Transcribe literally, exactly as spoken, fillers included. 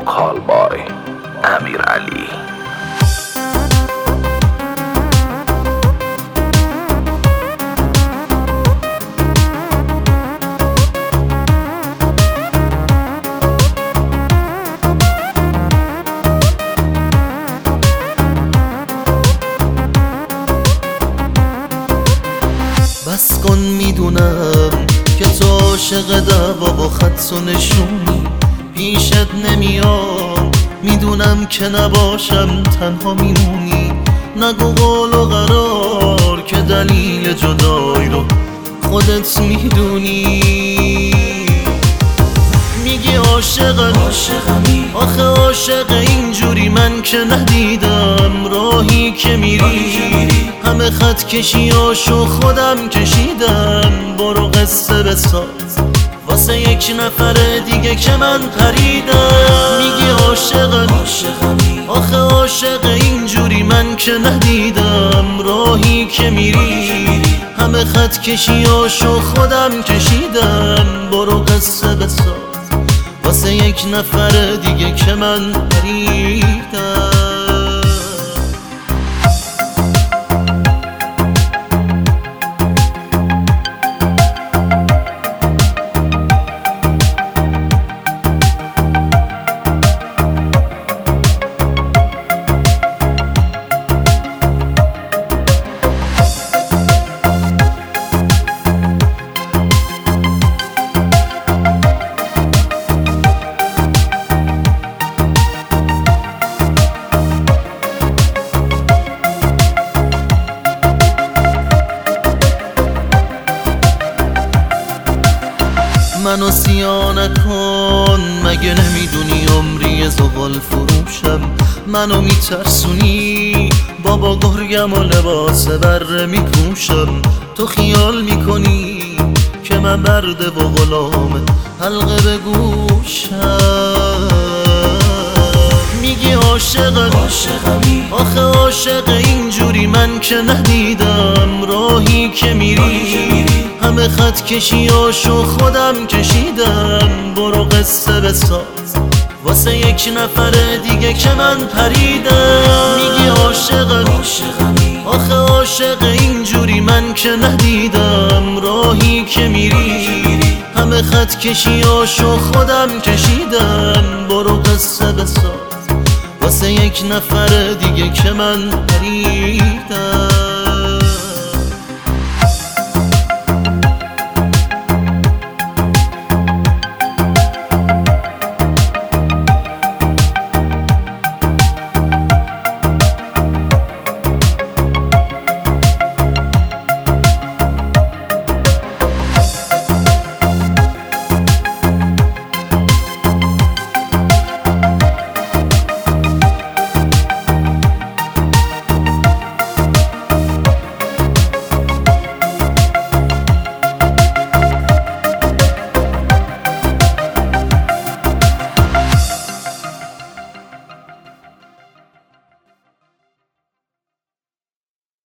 وکال بای امیرعلی. بس کن میدونم که تو عاشق دعوا و خط و نشونی، پیشت نمیام میدونم که نباشم تنها میمونی. نگو قول و قرار که دلیل جدایی رو خودت میدونی. میگی عاشقمی، آخه عاشق اینجوری من که ندیدم. راهی که میری همه خط کشیاشو خودم کشیدم. برو قصه بساز واسه یک نفر دیگه که من پریدم. میگی عاشقمی، آخه عاشق اینجوری من که ندیدم. راهی که میری همه خط کشیاشو خودم کشیدم. برو قصه بساز واسه یک نفر دیگه که من پریدم. منو سیا نکن، مگه نمیدونی عمری زغال فروشم. منو میترسونی، بابا گرگم و لباس بره میپوشم. تو خیال میکنی که من برده و غلام حلقه به گوشم. میگی عاشقمی، آخه عاشق اینجوری من که ندیدم. راهی که میری همه خط کشیاشو خودم کشیدم. برو قصه بساز واسه یک نفر دیگه که من پریدم. میگی عاشقمی، آخه عاشق اینجوری من که ندیدم. راهی که میری همه خط کشیاشو خودم کشیدم. برو قصه بساز واسه یک نفر دیگه که من پریدم.